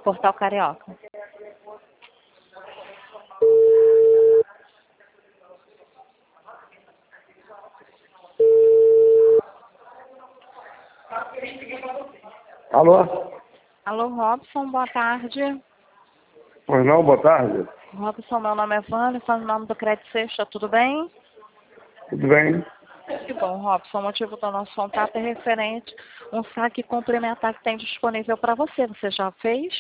Portal Carioca. Alô? Alô, Robson, boa tarde. Pois não, boa tarde. Robson, meu nome é Vânia, falo no nome do Crédito Sexta, tudo bem? Tudo bem? Que bom, Robson. O motivo do nosso contato é referente a um saque complementar que tem disponível para você. Você já fez?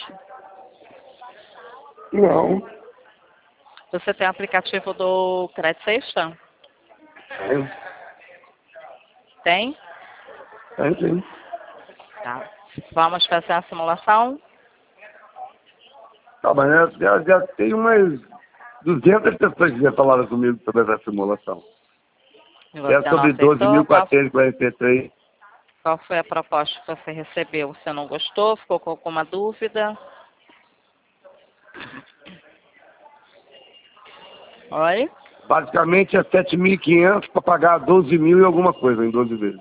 Não. Você tem o aplicativo do Crédito Sexta? Tem? Tem sim. Tá. Vamos fazer a simulação? Tá, mas já tem umas 200 pessoas que já falaram comigo sobre essa simulação. E É você não sobre aceitou? 12.443. Qual foi a proposta que você recebeu? Você não gostou? Ficou com alguma dúvida? Oi? Basicamente é 7.500 para pagar 12 mil e alguma coisa em 12 vezes.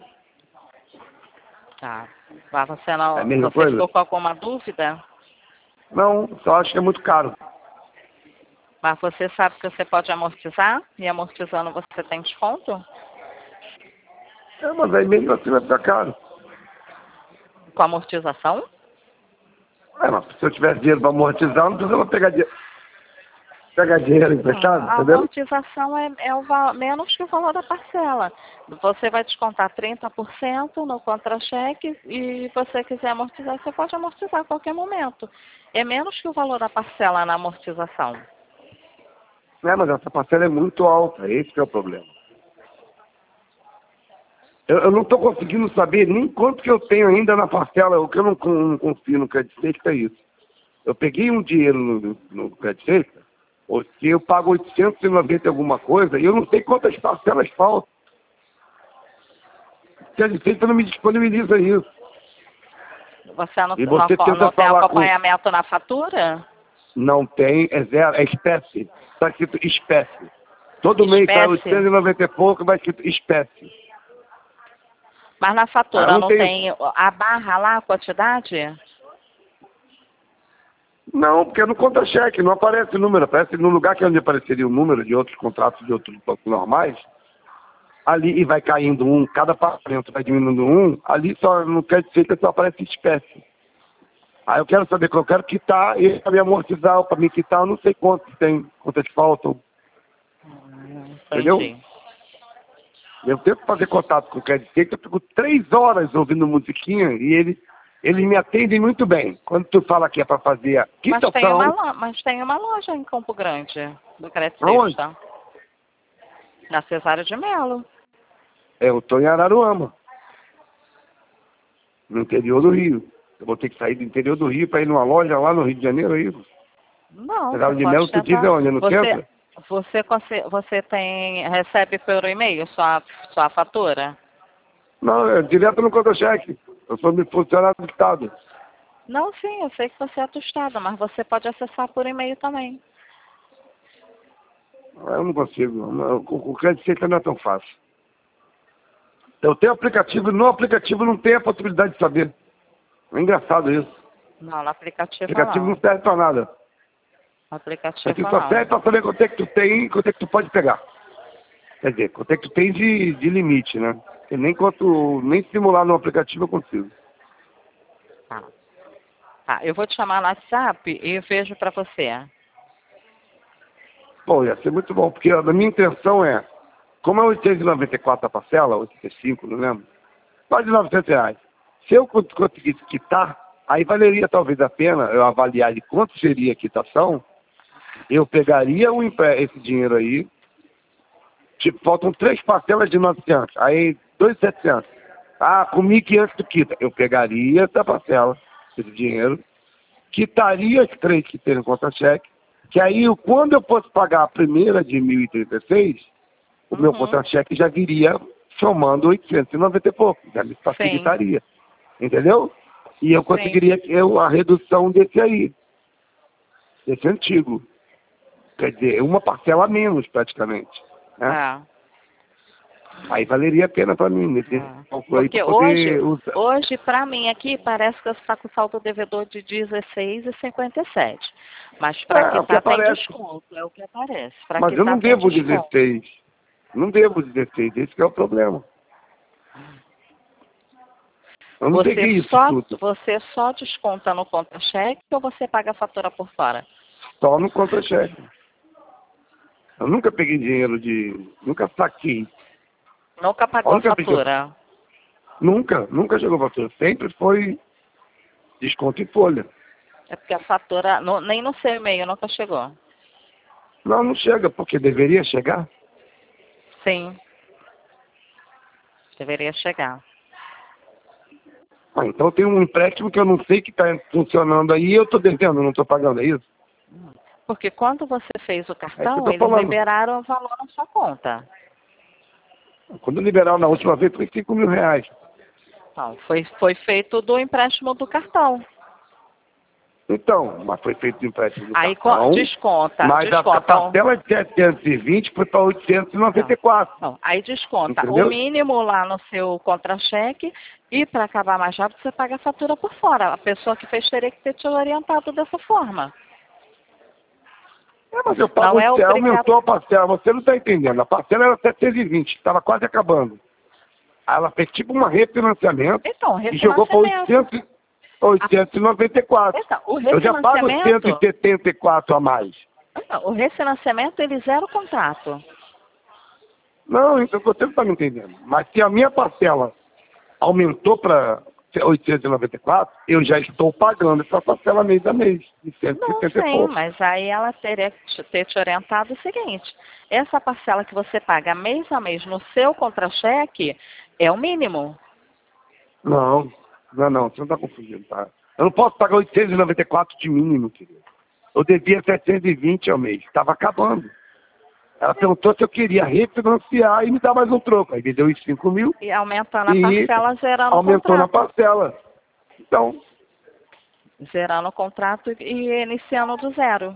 Tá. Mas você É a não, mesma você coisa? ficou com alguma dúvida? Não, só acho que é muito caro. Mas você sabe que você pode amortizar? E amortizando você tem desconto? É, mas aí mesmo assim vai ficar caro. Com amortização? É, mas se eu tivesse dinheiro para amortizar, não precisa pegar dinheiro emprestado, A entendeu? amortização é menos que o valor da parcela. Você vai descontar 30% no contra-cheque e se você quiser amortizar, você pode amortizar a qualquer momento. É menos que o valor da parcela na amortização. É, mas essa parcela é muito alta, esse que é o problema. Eu não estou conseguindo saber nem quanto que eu tenho ainda na parcela, o que eu não confio no Crédito Sexta é isso. Eu peguei um dinheiro no Crédito Sexta, que eu pago 890 e alguma coisa, e eu não sei quantas parcelas faltam. O Crédito Sexta não me disponibiliza isso. Você E você tenta não tem falar com... acompanhamento na fatura? Não tem, é zero, é espécie. Está escrito espécie. Todo mês sai Espécie? 890 e pouco, vai escrito espécie. Mas na Ah, fatura eu não não tenho... tem a barra lá, a quantidade? Não, porque no contra-cheque não aparece o número. Aparece no lugar que é onde apareceria o número de outros contratos de outros bancos normais. Ali e vai caindo um, cada pagamento vai diminuindo um. Ali só não quer dizer que só aparece espécie. Aí eu quero saber que eu quero quitar e para me amortizar, ou para me quitar, eu não sei quantos tem, quantas faltam. Entendeu? Entendi. Eu tento fazer contato com o Crédito Sexta, eu fico 3 horas ouvindo musiquinha e eles me atendem muito bem. Quando tu fala que é para fazer a quitação... Mas tem uma loja em Campo Grande, do Crédito Aonde? Sexta. Na Cesário de Melo. Eu estou em Araruama, no interior do Rio. Eu vou ter que sair do interior do Rio para ir numa loja lá no Rio de Janeiro, é isso? Não, Cidade você de Melo, pode tu diz tentar. onde? No centro? Você recebe por e-mail sua fatura? Não, é direto no contra-cheque. Eu sou funcionário do Estado. Não, sim, eu sei que você é tostado, mas você pode acessar por e-mail também. Eu não consigo. O Crédito Sexta não é tão fácil. Eu tenho aplicativo e no aplicativo não tem a possibilidade de saber. É engraçado isso. Não, no aplicativo O aplicativo não não. serve para nada. No O aplicativo aplicativo só serve não. para saber quanto é que tu tem e quanto é que tu pode pegar. Quer dizer, quanto é que tu tem de limite, né? Porque nem simular no aplicativo eu consigo. Tá. Tá, eu vou te chamar no WhatsApp e eu vejo pra você. Bom, ia ser muito bom, porque a minha intenção é, como é 894 a parcela, 85, não lembro, quase R$ 900. Se eu conseguisse quitar, aí valeria talvez a pena eu avaliar de quanto seria a quitação, eu pegaria esse dinheiro aí, tipo, faltam 3 parcelas de 900, aí 2.700. Ah, com 1.500 tu quita. Eu pegaria essa parcela, esse dinheiro, quitaria as 3 que tem no contra-cheque, que aí quando eu fosse pagar a primeira de 1.036, o meu contra-cheque já viria somando 890 e pouco, já me facilitaria. Entendeu? E eu conseguiria a redução desse aí, desse antigo. Quer dizer, uma parcela a menos praticamente. Né? Aí valeria a pena para mim, nesse cálculo aí, Porque pra poder usar. hoje para mim aqui, parece que você está com saldo devedor de 16,57. Mas para É o que quitar tem aparece. desconto, é o que aparece. Para Mas eu quitar não tem devo desconto. 16. Não devo 16, esse que é o problema. Eu não peguei isso tudo. Você só desconta no contra-cheque ou você paga a fatura por fora? Só no contra-cheque. Eu nunca peguei dinheiro nunca saquei. Nunca pagou a fatura? Nunca chegou fatura. Sempre foi desconto em folha. É porque a fatura, nem no seu e-mail nunca chegou. Não chega, porque deveria chegar. Sim. Deveria chegar. Então tem um empréstimo que eu não sei que está funcionando aí e eu estou devendo, não estou pagando, é isso? Porque quando você fez o cartão, eles falando. liberaram o valor na sua conta. Quando liberaram na última vez foi 5 mil reais. Então, foi feito do empréstimo do cartão. Então, mas foi feito o empréstimo do Aí cartão. desconta. Mas a parcela de 720 foi para 894. Não, aí desconta Entendeu? o mínimo lá no seu contra-cheque e para acabar mais rápido você paga a fatura por fora. A pessoa que fez teria que ter te orientado dessa forma. Mas eu pago, aumentou a parcela, você não está entendendo. A parcela era 720, estava quase acabando. Aí ela fez tipo um refinanciamento e jogou para 894. Então, eu já pago 174 a mais. Não, o refinanciamento ele zera o contrato. Não, então você não está me entendendo. Mas se a minha parcela aumentou para 894, eu já estou pagando essa parcela mês a mês, de 170 e pouco. Mas aí ela teria que ter te orientado o seguinte: essa parcela que você paga mês a mês no seu contra-cheque é o mínimo. Não, você não está confundindo, tá? Eu não posso pagar 894 de mínimo, querido. Eu devia 720 ao mês, estava acabando. Ela perguntou se eu queria refinanciar e me dar mais um troco. Aí me deu os 5 mil. E aumentando a parcela, zerando o contrato. Aumentou na parcela. Então. Zerando o contrato e iniciando do zero.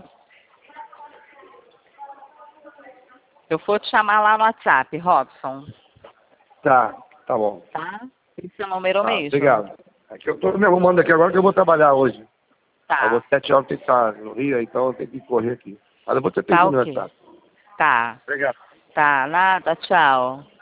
Eu vou te chamar lá no WhatsApp, Robson. Tá bom. Tá? Esse é o número mesmo. Obrigado. É que eu estou me arrumando aqui agora que eu vou trabalhar hoje. Tá. Eu vou 7 horas tenho que estar no Rio, então eu tenho que correr aqui. Mas eu vou ter tempo no WhatsApp. Tá. Obrigado. Tá, nada, tchau.